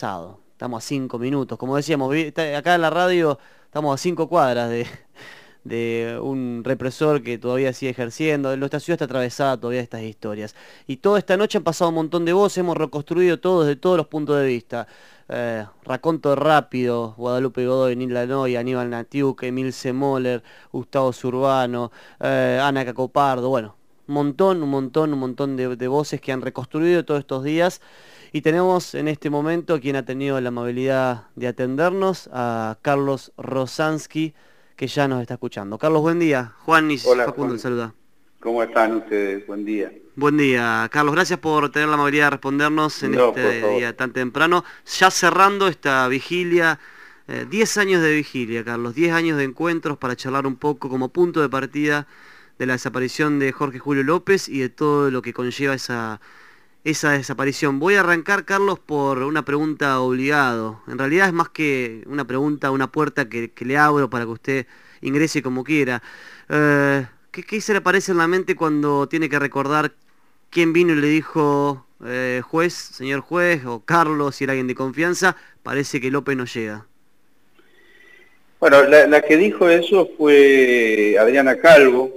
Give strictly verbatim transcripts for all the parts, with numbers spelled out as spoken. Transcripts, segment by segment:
pasado. Estamos a cinco minutos. Como decíamos, acá en la radio estamos a cinco cuadras de, de un represor que todavía sigue ejerciendo. Nuestra ciudad está atravesada todavía de estas historias. Y toda esta noche han pasado un montón de voces, hemos reconstruido todo desde todos los puntos de vista. Eh, Raconto Rápido, Guadalupe Godoy, Nilda Noy, Aníbal Natiuk, Emilce Moller, Gustavo Zurbano, eh, Ana Cacopardo, bueno, un montón, un montón, un montón de, de voces que han reconstruido todos estos días. Y tenemos en este momento quien ha tenido la amabilidad de atendernos, a Carlos Rosansky, que ya nos está escuchando. Carlos, buen día. Juan y Hola, Facundo, Juan. te saluda. ¿Cómo están ustedes? Buen día. Buen día, Carlos. Gracias por tener la amabilidad de respondernos en No, este día tan temprano. Ya cerrando esta vigilia, eh, diez años de vigilia, Carlos. diez años de encuentros para charlar un poco como punto de partida de la desaparición de Jorge Julio López y de todo lo que conlleva esa, esa desaparición. Voy a arrancar, Carlos, por una pregunta obligado. En realidad es más que una pregunta, una puerta que, que le abro para que usted ingrese como quiera. Eh, ¿qué, ¿Qué se le aparece en la mente cuando tiene que recordar quién vino y le dijo, eh, juez, señor juez, o Carlos, si era alguien de confianza, parece que López no llega? Bueno, la, la que dijo eso fue Adriana Calvo,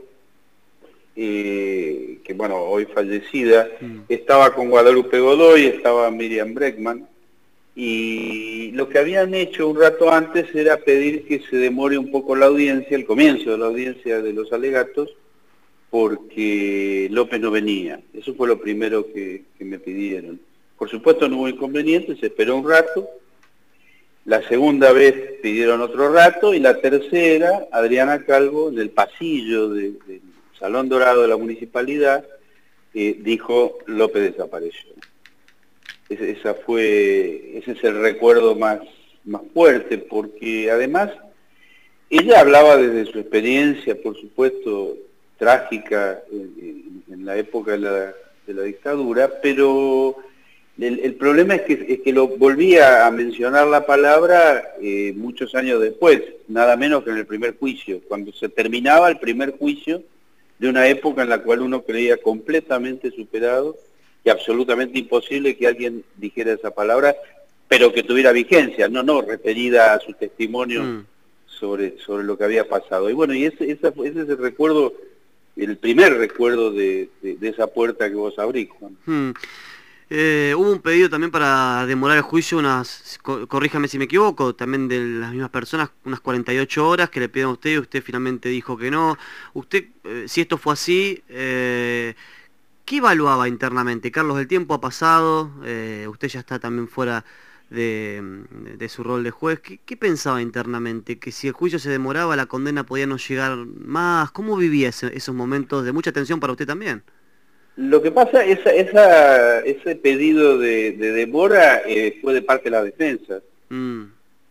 eh, que bueno, hoy fallecida. Mm. Estaba con Guadalupe Godoy, estaba Miriam Breckman, y lo que habían hecho un rato antes era pedir que se demore un poco la audiencia, el comienzo de la audiencia de los alegatos, porque López no venía. Eso fue lo primero que, que me pidieron. Por supuesto no hubo inconveniente, se esperó un rato. La segunda vez pidieron otro rato, y la tercera, Adriana Calvo, del pasillo de, del Salón Dorado de la Municipalidad, eh, dijo: López desapareció. Ese, esa fue, ese es el recuerdo más, más fuerte, porque además ella hablaba desde su experiencia, por supuesto, trágica en, en la época de la, de la dictadura, pero el, el problema es que, es que lo volvía a mencionar la palabra eh, muchos años después, nada menos que en el primer juicio, cuando se terminaba el primer juicio de una época en la cual uno creía completamente superado y absolutamente imposible que alguien dijera esa palabra, pero que tuviera vigencia, no, no, referida a su testimonio mm. sobre, sobre lo que había pasado. Y bueno, y ese, ese, ese es el recuerdo, el primer recuerdo de, de, de esa puerta que vos abrís, Juan. Hmm. Eh, hubo un pedido también para demorar el juicio, unas, corríjame si me equivoco, también de las mismas personas, unas cuarenta y ocho horas que le pidieron a usted y usted finalmente dijo que no. Usted, eh, si esto fue así, eh, ¿qué evaluaba internamente? Carlos, el tiempo ha pasado, eh, usted ya está también fuera de, de su rol de juez. ¿Qué, ¿Qué pensaba internamente? ¿Que si el juicio se demoraba, la condena podía no llegar más? ¿Cómo vivía ese, esos momentos de mucha tensión para usted también? Lo que pasa, esa, esa, ese pedido de, de demora eh, fue de parte de la defensa. Mm.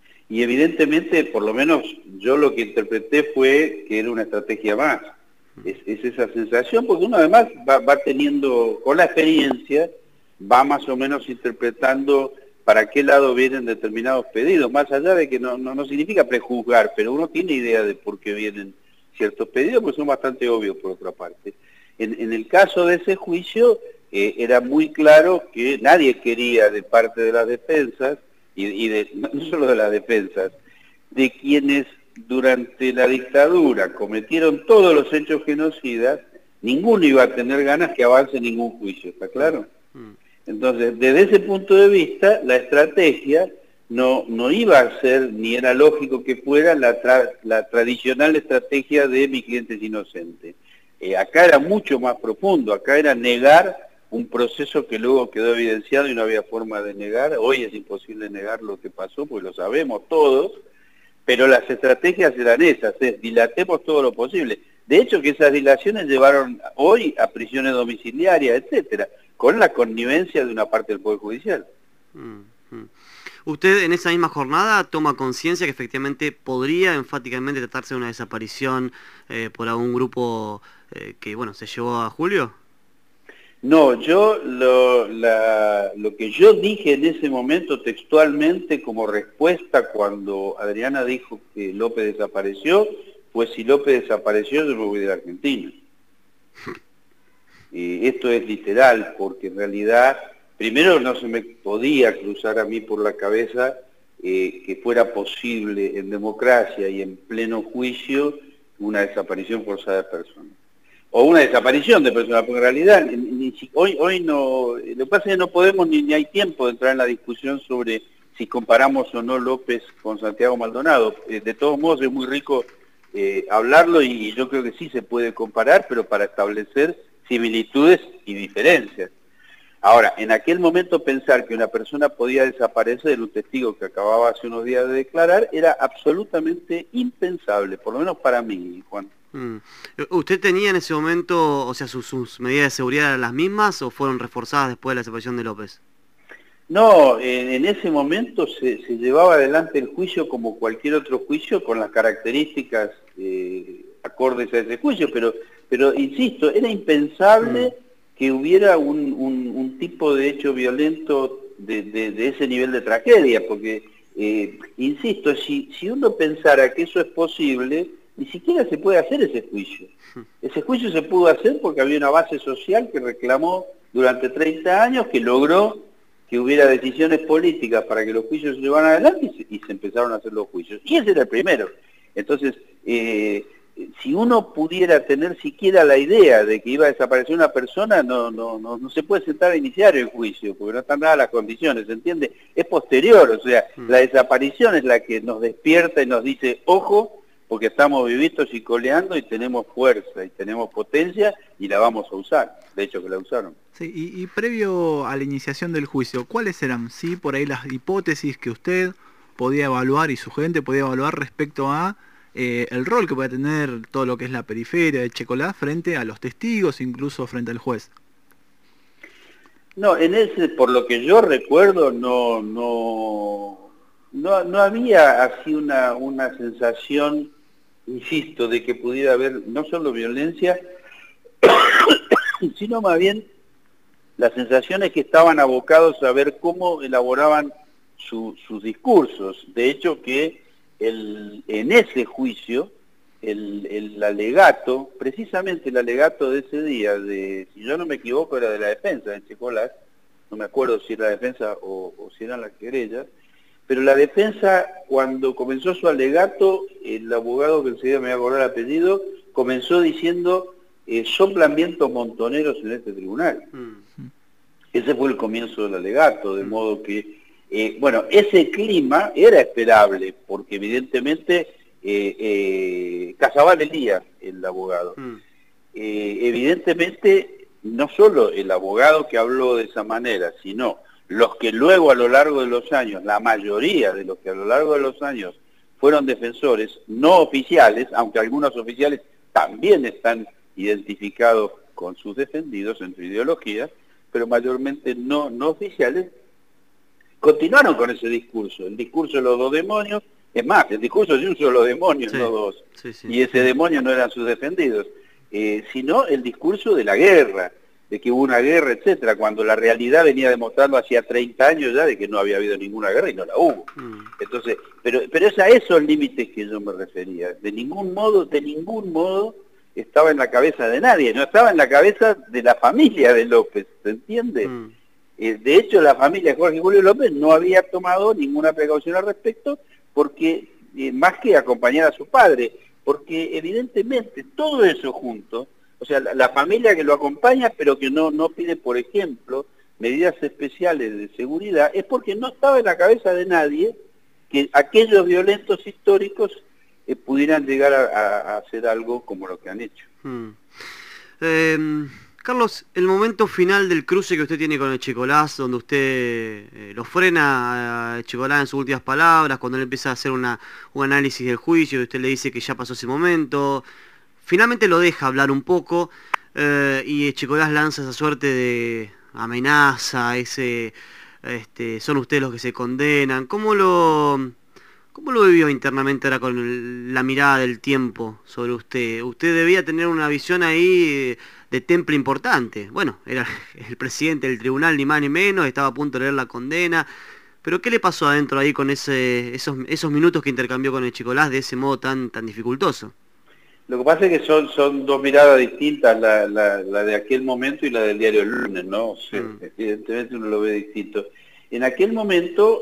Y evidentemente, por lo menos yo lo que interpreté fue que era una estrategia más. Es, es esa sensación, porque uno además va, va teniendo, con la experiencia, va más o menos interpretando para qué lado vienen determinados pedidos, más allá de que no, no, no significa prejuzgar, pero uno tiene idea de por qué vienen ciertos pedidos, pues son bastante obvios por otra parte. En, en el caso de ese juicio, eh, era muy claro que nadie quería de parte de las defensas, y, y de, no solo de las defensas, de quienes durante la dictadura cometieron todos los hechos genocidas, ninguno iba a tener ganas que avance ningún juicio, ¿está claro? Entonces, desde ese punto de vista, la estrategia no, no iba a ser, ni era lógico que fuera, la, tra la tradicional estrategia de mi cliente es inocente. Eh, acá era mucho más profundo, acá era negar un proceso que luego quedó evidenciado y no había forma de negar. Hoy es imposible negar lo que pasó, pues lo sabemos todos, pero las estrategias eran esas, es dilatemos todo lo posible. De hecho, que esas dilaciones llevaron hoy a prisiones domiciliarias, etcétera, con la connivencia de una parte del Poder Judicial. Mm-hmm. ¿Usted en esa misma jornada toma conciencia que efectivamente podría enfáticamente tratarse de una desaparición eh, por algún grupo eh, que, bueno, se llevó a Julio? No, yo lo, la, lo que yo dije en ese momento textualmente como respuesta cuando Adriana dijo que López desapareció, pues si López desapareció yo me voy de la Argentina. Y esto es literal, porque en realidad primero no se me podía cruzar a mí por la cabeza eh, que fuera posible en democracia y en pleno juicio una desaparición forzada de personas. O una desaparición de personas, porque en realidad ni, ni, hoy, hoy no, lo que pasa es que no podemos ni, ni hay tiempo de entrar en la discusión sobre si comparamos o no López con Santiago Maldonado. Eh, de todos modos es muy rico eh, hablarlo y yo creo que sí se puede comparar, pero para establecer similitudes y diferencias. Ahora, en aquel momento pensar que una persona podía desaparecer, un testigo que acababa hace unos días de declarar, era absolutamente impensable, por lo menos para mí, Juan. Mm. ¿Usted tenía en ese momento, o sea, sus, sus medidas de seguridad eran las mismas o fueron reforzadas después de la desaparición de López? No, en, en ese momento se, se llevaba adelante el juicio como cualquier otro juicio con las características eh, acordes a ese juicio, pero, pero insisto, era impensable mm. que hubiera un, un, un tipo de hecho violento de, de, de ese nivel de tragedia, porque, eh, insisto, si, si uno pensara que eso es posible, ni siquiera se puede hacer ese juicio. Ese juicio se pudo hacer porque había una base social que reclamó durante treinta años, que logró que hubiera decisiones políticas para que los juicios se llevaran adelante y se, y se empezaron a hacer los juicios. Y ese era el primero. Entonces, eh, si uno pudiera tener siquiera la idea de que iba a desaparecer una persona, no, no, no, no se puede sentar a iniciar el juicio, porque no están dadas las condiciones, ¿se entiende? Es posterior, o sea, mm. la desaparición es la que nos despierta y nos dice, ojo, porque estamos vivitos y coleando y tenemos fuerza y tenemos potencia y la vamos a usar, de hecho que la usaron. Sí, y, y previo a la iniciación del juicio, ¿cuáles eran, sí, por ahí las hipótesis que usted podía evaluar y su gente podía evaluar respecto a eh, el rol que puede tener todo lo que es la periferia de Checolás frente a los testigos, incluso frente al juez? No, en ese, por lo que yo recuerdo, no, no, no, no había así una, una sensación, insisto, de que pudiera haber no solo violencia, sino más bien la sensación es que estaban abocados a ver cómo elaboraban su, sus discursos. De hecho que el, en ese juicio, el, el alegato, precisamente el alegato de ese día, de, si yo no me equivoco, era de la defensa en Checolás, no me acuerdo si era la defensa o, o si eran las querellas, pero la defensa, cuando comenzó su alegato, el abogado que enseguida me voy a acordar el apellido, comenzó diciendo, eh, soplan vientos montoneros en este tribunal. Mm. Ese fue el comienzo del alegato, de mm. modo que, eh, bueno, ese clima era esperable, porque evidentemente eh, eh, Casabal Elías, el abogado, mm. eh, evidentemente no solo el abogado que habló de esa manera, sino los que luego a lo largo de los años, la mayoría de los que a lo largo de los años fueron defensores no oficiales, aunque algunos oficiales también están identificados con sus defendidos en su ideología, pero mayormente no, no oficiales, continuaron con ese discurso, el discurso de los dos demonios, es más, el discurso de un solo demonio, sí, no dos, sí, sí, y ese sí. demonio no eran sus defendidos, eh, sino el discurso de la guerra, de que hubo una guerra, etcétera, cuando la realidad venía demostrando hacía treinta años ya de que no había habido ninguna guerra y no la hubo. Mm. Entonces, pero, pero es a esos límites que yo me refería. De ningún modo, de ningún modo estaba en la cabeza de nadie, no estaba en la cabeza de la familia de López, ¿se entiende? Mm. Eh, de hecho, la familia de Jorge Julio López no había tomado ninguna precaución al respecto, porque eh, más que acompañar a su padre, porque evidentemente todo eso junto, o sea, la, la familia que lo acompaña, pero que no, no pide, por ejemplo, medidas especiales de seguridad, es porque no estaba en la cabeza de nadie que aquellos violentos históricos eh, pudieran llegar a, a, a hacer algo como lo que han hecho. Hmm. Eh, Carlos, el momento final del cruce que usted tiene con el Checolás, donde usted eh, lo frena a Checolás en sus últimas palabras, cuando él empieza a hacer una, un análisis del juicio, y usted le dice que ya pasó ese momento, finalmente lo deja hablar un poco, eh, y Checolás lanza esa suerte de amenaza, ese, este, son ustedes los que se condenan. ¿Cómo lo, cómo lo vivió internamente ahora con el, la mirada del tiempo sobre usted? Usted debía tener una visión ahí de temple importante. Bueno, era el presidente del tribunal, ni más ni menos, estaba a punto de leer la condena. Pero ¿qué le pasó adentro ahí con ese, esos, esos minutos que intercambió con el Checolás de ese modo tan, tan dificultoso? Lo que pasa es que son, son dos miradas distintas, la, la, la de aquel momento y la del diario El Lunes, ¿no? O sea, mm. evidentemente uno lo ve distinto. En aquel momento,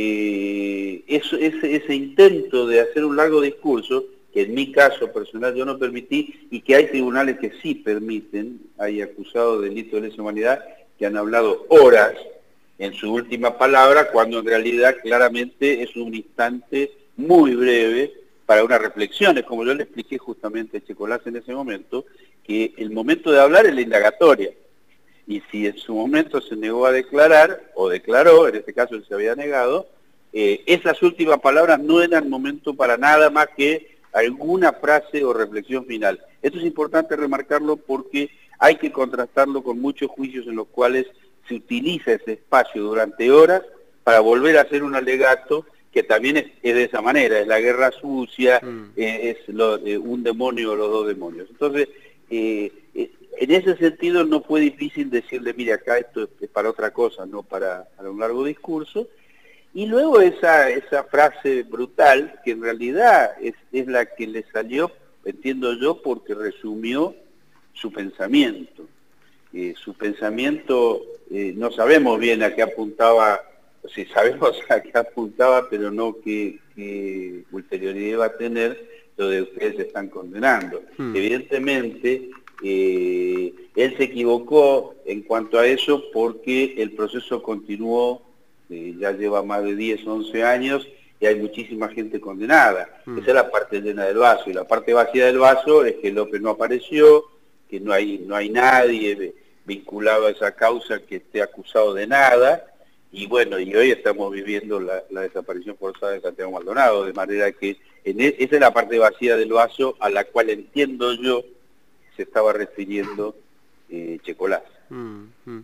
eh, eso, ese, ese intento de hacer un largo discurso, que en mi caso personal yo no permití, y que hay tribunales que sí permiten, hay acusados de delito de lesa humanidad, que han hablado horas en su última palabra, cuando en realidad claramente es un instante muy breve para unas reflexiones, como yo le expliqué justamente a Checolás en ese momento, que el momento de hablar es la indagatoria. Y si en su momento se negó a declarar, o declaró, en este caso él se había negado, eh, esas últimas palabras no eran momento para nada más que alguna frase o reflexión final. Esto es importante remarcarlo porque hay que contrastarlo con muchos juicios en los cuales se utiliza ese espacio durante horas para volver a hacer un alegato que también es, es de esa manera, es la guerra sucia, mm. eh, es lo, eh, un demonio o los dos demonios. Entonces, eh, eh, en ese sentido no fue difícil decirle, mire, acá esto es, es para otra cosa, no para, para un largo discurso. Y luego esa, esa frase brutal, que en realidad es, es la que le salió, entiendo yo, porque resumió su pensamiento. Eh, su pensamiento, eh, no sabemos bien a qué apuntaba, sí sabemos a qué apuntaba, pero no qué, qué ulterioridad va a tener lo de ustedes se están condenando. Hmm. Evidentemente, eh, él se equivocó en cuanto a eso porque el proceso continuó, eh, ya lleva más de diez, once años, y hay muchísima gente condenada. Hmm. Esa es la parte llena del vaso, y la parte vacía del vaso es que López no apareció, que no hay, no hay nadie vinculado a esa causa que esté acusado de nada, y bueno, y hoy estamos viviendo la, la desaparición forzada de Santiago Maldonado, de manera que en e, esa es la parte vacía del vaso a la cual entiendo yo se estaba refiriendo eh, Checolás. Mm, mm.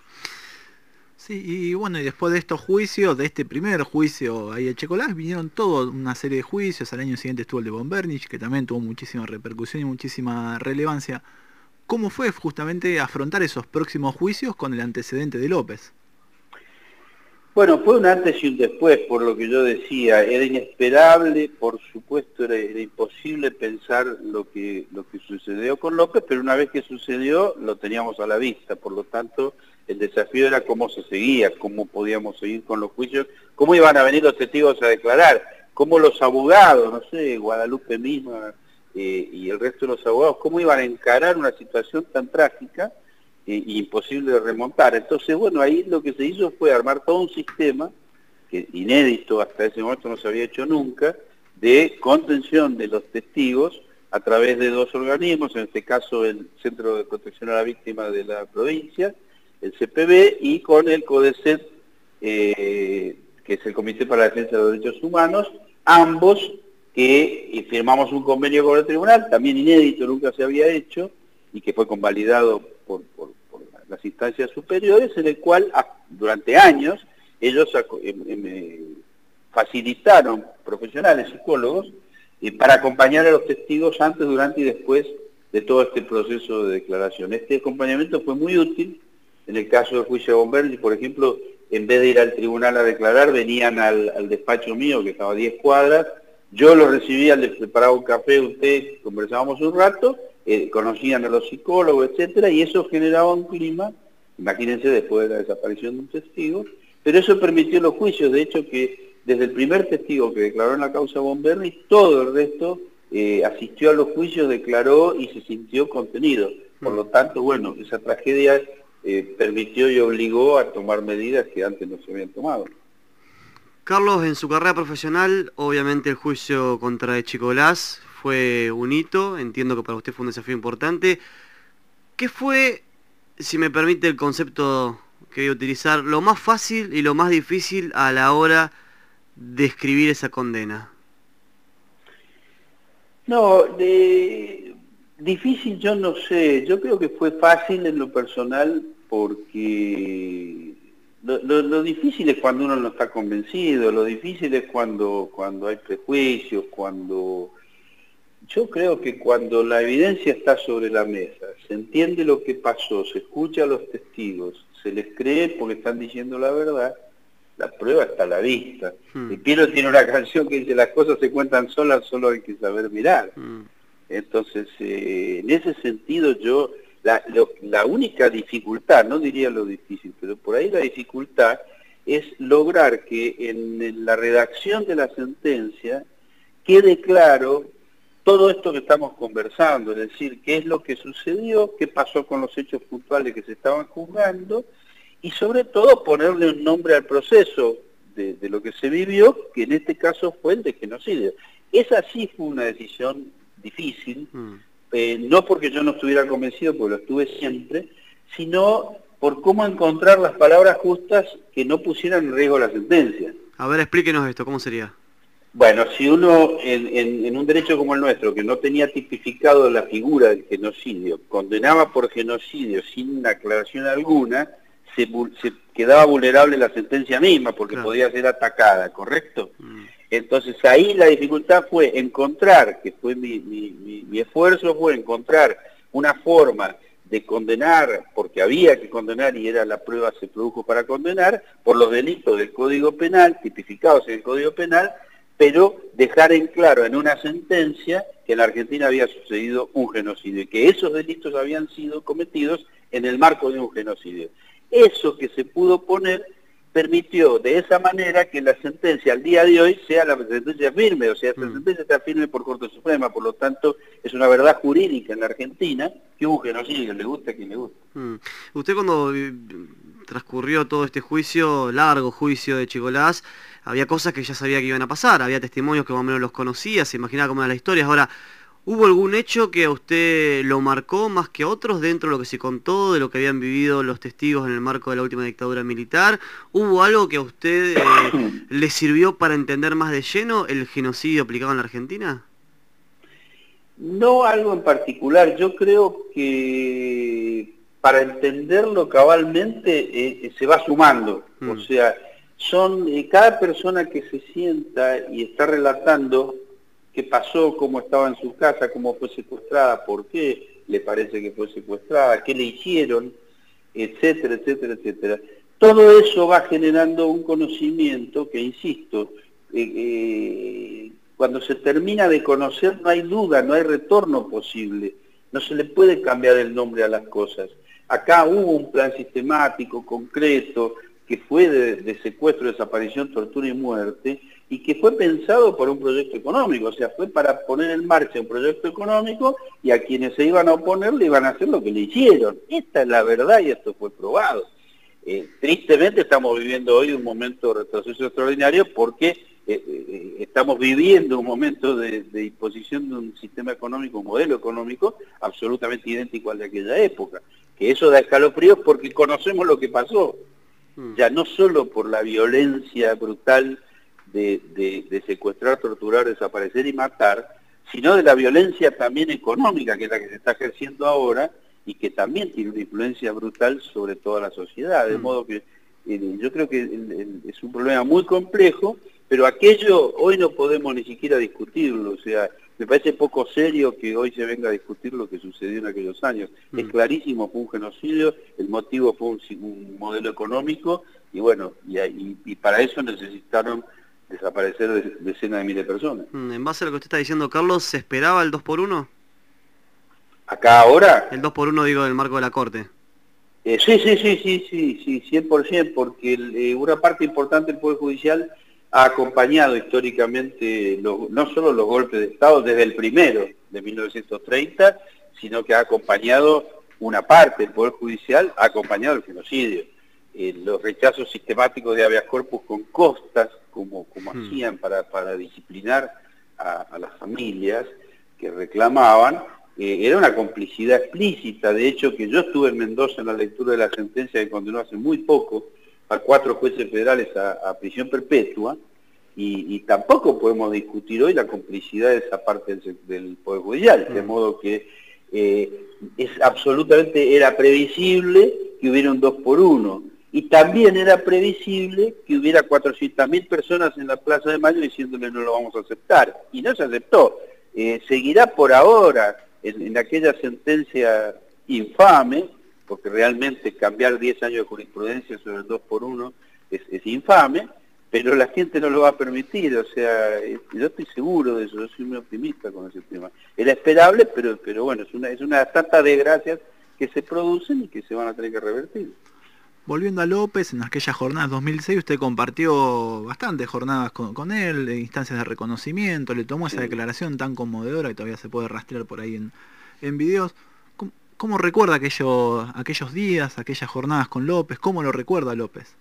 Sí, y bueno, y después de estos juicios, de este primer juicio ahí de Checolás, vinieron toda una serie de juicios. Al año siguiente estuvo el de Bombernicz, que también tuvo muchísima repercusión y muchísima relevancia. ¿Cómo fue justamente afrontar esos próximos juicios con el antecedente de López? Bueno, fue un antes y un después, por lo que yo decía. Era inesperable, por supuesto, era, era imposible pensar lo que, lo que sucedió con López, pero una vez que sucedió, lo teníamos a la vista. Por lo tanto, el desafío era cómo se seguía, cómo podíamos seguir con los juicios, cómo iban a venir los testigos a declarar, cómo los abogados, no sé, Guadalupe misma eh, y el resto de los abogados, cómo iban a encarar una situación tan trágica e imposible de remontar. Entonces, bueno, ahí lo que se hizo fue armar todo un sistema, que inédito hasta ese momento no se había hecho nunca, de contención de los testigos a través de dos organismos, en este caso el Centro de Protección a la Víctima de la provincia, el C P B, y con el CODECET, eh, que es el Comité para la Defensa de los Derechos Humanos, ambos que firmamos un convenio con el tribunal, también inédito, nunca se había hecho, y que fue convalidado por, por, por las instancias superiores, en el cual durante años ellos eh, eh, facilitaron profesionales, psicólogos, eh, para acompañar a los testigos antes, durante y después de todo este proceso de declaración. Este acompañamiento fue muy útil. En el caso del juicio de Bombernicz, por ejemplo, en vez de ir al tribunal a declarar, venían al, al despacho mío, que estaba a diez cuadras, yo los recibía, les preparaba un café, un té, conversábamos un rato, eh, conocían a los psicólogos, etcétera, y eso generaba un clima, imagínense después de la desaparición de un testigo, pero eso permitió los juicios. De hecho, que desde el primer testigo que declaró en la causa Bombernicz, todo el resto eh, asistió a los juicios, declaró y se sintió contenido. Por lo tanto, bueno, esa tragedia eh, permitió y obligó a tomar medidas que antes no se habían tomado. Carlos, en su carrera profesional, obviamente el juicio contra Checolás fue un hito, entiendo que para usted fue un desafío importante. ¿Qué fue, si me permite el concepto que voy a utilizar, lo más fácil y lo más difícil a la hora de escribir esa condena? No, de... difícil yo no sé, yo creo que fue fácil en lo personal porque... Lo, lo, lo difícil es cuando uno no está convencido, lo difícil es cuando, cuando hay prejuicios, cuando... Yo creo que cuando la evidencia está sobre la mesa, se entiende lo que pasó, se escucha a los testigos, se les cree porque están diciendo la verdad, la prueba está a la vista. Hmm. Y Piero tiene una canción que dice, las cosas se cuentan solas, solo hay que saber mirar. Hmm. Entonces, eh, en ese sentido yo, la, lo, la única dificultad, no diría lo difícil, pero por ahí la dificultad es lograr que en, en la redacción de la sentencia quede claro todo esto que estamos conversando, es decir, qué es lo que sucedió, qué pasó con los hechos puntuales que se estaban juzgando, y sobre todo ponerle un nombre al proceso de, de lo que se vivió, que en este caso fue el de genocidio. Esa sí fue una decisión difícil, mm. eh, no porque yo no estuviera convencido, porque lo estuve siempre, sino por cómo encontrar las palabras justas que no pusieran en riesgo la sentencia. A ver, explíquenos esto, ¿cómo sería? Bueno, si uno en, en, en un derecho como el nuestro, que no tenía tipificado la figura del genocidio, condenaba por genocidio sin aclaración alguna, se, se quedaba vulnerable la sentencia misma, porque claro, podía ser atacada, ¿correcto? Mm. Entonces ahí la dificultad fue encontrar, que fue mi, mi, mi, mi esfuerzo, fue encontrar una forma de condenar, porque había que condenar y era la prueba se produjo para condenar, por los delitos del Código Penal, tipificados en el Código Penal, pero dejar en claro en una sentencia que en la Argentina había sucedido un genocidio y que esos delitos habían sido cometidos en el marco de un genocidio. Eso que se pudo poner permitió de esa manera que la sentencia al día de hoy sea la sentencia firme, o sea, esta mm. sentencia está firme por Corte Suprema, por lo tanto es una verdad jurídica en la Argentina que hubo un genocidio, le gusta a quien le gusta. Mm. Usted cuando transcurrió todo este juicio, largo juicio de Chicolás, había cosas que ya sabía que iban a pasar, había testimonios que más o menos los conocía, se imaginaba cómo eran las historias. Ahora, ¿hubo algún hecho que a usted lo marcó más que otros dentro de lo que se contó, de lo que habían vivido los testigos en el marco de la última dictadura militar? ¿Hubo algo que a usted eh, le sirvió para entender más de lleno el genocidio aplicado en la Argentina? No algo en particular, yo creo que para entenderlo cabalmente eh, se va sumando, mm. o sea, son eh, cada persona que se sienta y está relatando qué pasó, cómo estaba en su casa, cómo fue secuestrada, por qué le parece que fue secuestrada, qué le hicieron, etcétera, etcétera, etcétera. Todo eso va generando un conocimiento que, insisto, eh, eh, cuando se termina de conocer no hay duda, no hay retorno posible, no se le puede cambiar el nombre a las cosas. Acá hubo un plan sistemático, concreto, que fue de, de secuestro, desaparición, tortura y muerte, y que fue pensado por un proyecto económico, o sea, fue para poner en marcha un proyecto económico y a quienes se iban a oponer le iban a hacer lo que le hicieron. Esta es la verdad y esto fue probado. Eh, tristemente estamos viviendo hoy un momento de retroceso extraordinario porque eh, eh, estamos viviendo un momento de, de imposición de un sistema económico, un modelo económico absolutamente idéntico al de aquella época. Que eso da escalofríos porque conocemos lo que pasó. Ya no solo por la violencia brutal de, de, de secuestrar, torturar, desaparecer y matar, sino de la violencia también económica, que es la que se está ejerciendo ahora, y que también tiene una influencia brutal sobre toda la sociedad. De mm. modo que eh, yo creo que el, el, es un problema muy complejo, pero aquello hoy no podemos ni siquiera discutirlo, o sea, me parece poco serio que hoy se venga a discutir lo que sucedió en aquellos años. Mm. Es clarísimo, fue un genocidio, el motivo fue un, un modelo económico, y bueno, y, y, y para eso necesitaron desaparecer de, decenas de miles de personas. Mm, en base a lo que usted está diciendo, Carlos, ¿se esperaba el dos por uno? ¿Acá ahora? El dos por uno, digo, del marco de la Corte. Eh, sí, sí, sí, sí, sí, sí, cien por ciento, porque el, eh, una parte importante del Poder Judicial ha acompañado históricamente los, no solo los golpes de Estado desde el primero de mil novecientos treinta, sino que ha acompañado una parte del Poder Judicial, ha acompañado el genocidio. Eh, los rechazos sistemáticos de habeas corpus con costas, como, como hmm. hacían para, para disciplinar a, a las familias que reclamaban, eh, era una complicidad explícita. De hecho, que yo estuve en Mendoza en la lectura de la sentencia que condenó hace muy poco a cuatro jueces federales a, a prisión perpetua, y, y tampoco podemos discutir hoy la complicidad de esa parte del, del Poder Judicial, mm. de modo que eh, es absolutamente, era previsible que hubiera un dos por uno, y también era previsible que hubiera cuatrocientas mil personas en la Plaza de Mayo diciéndole no lo vamos a aceptar, y no se aceptó. Eh, seguirá por ahora en, en aquella sentencia infame, porque realmente cambiar diez años de jurisprudencia sobre el dos por uno es, es infame, pero la gente no lo va a permitir, o sea, yo estoy seguro de eso, yo soy muy optimista con ese tema. Era esperable, pero pero bueno, es una es una tanta desgracias que se producen y que se van a tener que revertir. Volviendo a López, en aquellas jornadas dos mil seis usted compartió bastantes jornadas con, con él, instancias de reconocimiento, le tomó esa sí. declaración tan conmovedora que todavía se puede rastrear por ahí en, en videos. ¿Cómo, cómo recuerda aquello, aquellos días, aquellas jornadas con López? ¿Cómo lo recuerda López?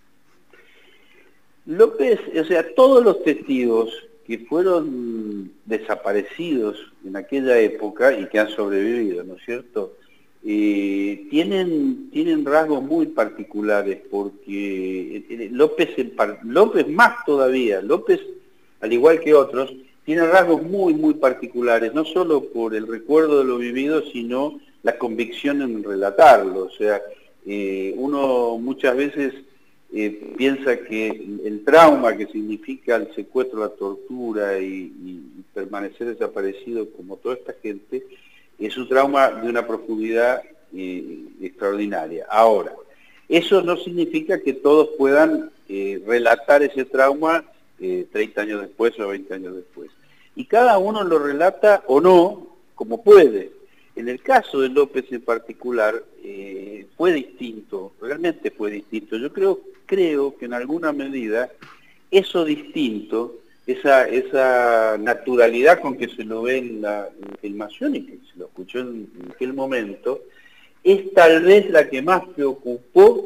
López, o sea, todos los testigos que fueron desaparecidos en aquella época y que han sobrevivido, ¿no es cierto?, Eh, tienen, tienen rasgos muy particulares, porque López, López más todavía, López, al igual que otros, tiene rasgos muy, muy particulares, no solo por el recuerdo de lo vivido, sino la convicción en relatarlo. O sea, eh, uno muchas veces eh, piensa que el trauma que significa el secuestro, la tortura y, y permanecer desaparecido como toda esta gente, es un trauma de una profundidad eh, extraordinaria. Ahora, eso no significa que todos puedan eh, relatar ese trauma eh, treinta años después o veinte años después. Y cada uno lo relata o no, como puede. En el caso de López en particular, eh, fue distinto, realmente fue distinto. Yo creo, creo que en alguna medida eso distinto, Esa, esa naturalidad con que se lo ve en la, en la filmación y que se lo escuchó en, en aquel momento, es tal vez la que más preocupó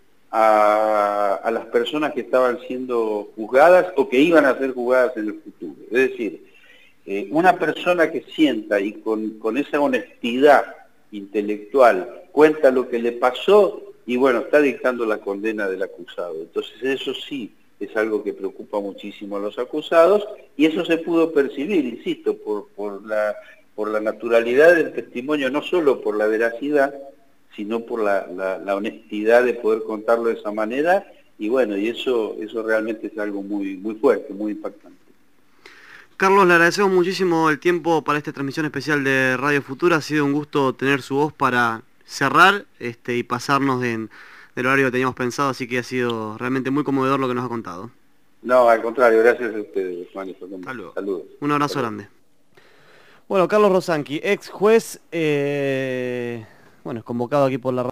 a, a las personas que estaban siendo juzgadas o que iban a ser juzgadas en el futuro. Es decir, eh, una persona que sienta y con, con esa honestidad intelectual cuenta lo que le pasó y bueno, está dictando la condena del acusado. Entonces eso sí es algo que preocupa muchísimo a los acusados, y eso se pudo percibir, insisto, por, por, la, por la naturalidad del testimonio, no solo por la veracidad, sino por la, la, la honestidad de poder contarlo de esa manera, y bueno, y eso, eso realmente es algo muy, muy fuerte, muy impactante. Carlos, le agradecemos muchísimo el tiempo para esta transmisión especial de Radio Futura, ha sido un gusto tener su voz para cerrar este, y pasarnos en... del horario que teníamos pensado, así que ha sido realmente muy conmovedor lo que nos ha contado. No, al contrario, gracias a ustedes, Juan. Saludos. Saludos. Un abrazo Saludos. grande. Bueno, Carlos Rosanqui, ex juez, eh, bueno, es convocado aquí por la